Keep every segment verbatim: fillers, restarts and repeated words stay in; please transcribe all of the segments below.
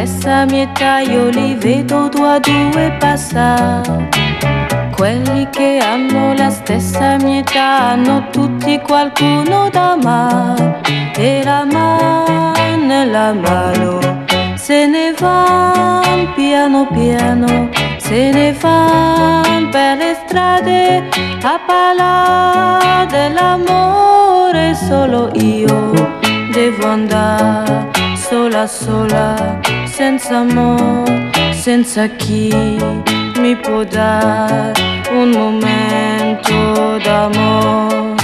stessa mia età, io li vedo due a due passare. Quelli che hanno la stessa mia età hanno tutti qualcuno da amare, e la mano nella mano se ne van piano piano, se ne van per le strade a parlare dell'amore. Solo io devo andare sola sola, senza amore, senza chi mi può dare un momento d'amore.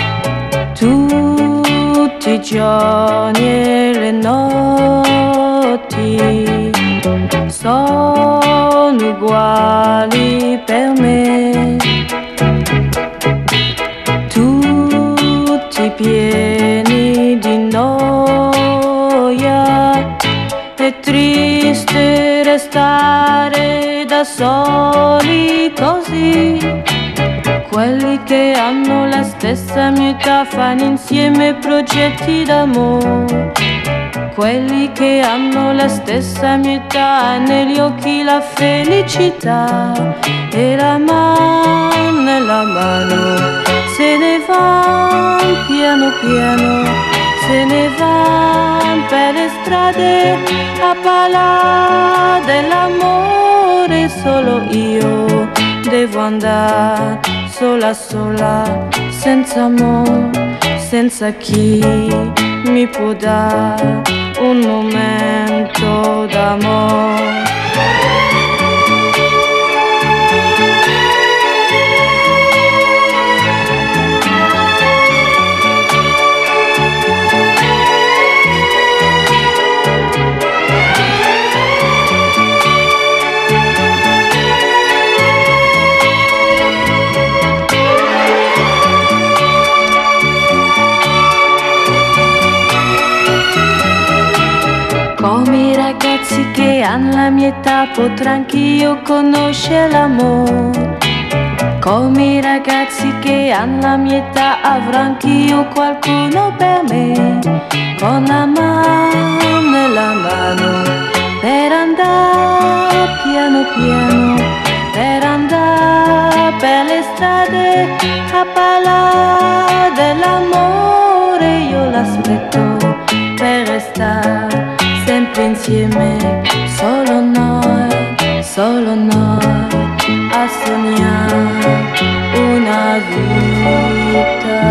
Tutti i giorni e le notti sono uguali per me, tutti pieni di noia. È triste restare da soli così. Quelli che hanno la stessa mia età fanno insieme progetti d'amore. Quelli che hanno la stessa mia età, negli occhi la felicità, e la mano nella mano se ne van piano piano, se ne van per le strade a parlare dell'amore. Solo io devo andare sola sola, senza amore, senza chi mi può dare un momento d'amore. Come i ragazzi che hanno la mia età potrò anch'io conoscere l'amore. Come i ragazzi che hanno la mia età avrò anch'io qualcuno per me, con la mano nella mano, per andare piano piano, per andare per le strade a parlare dell'amore. Io l'aspetto per restare sempre insieme, solo noi, solo noi, a sognare una vita.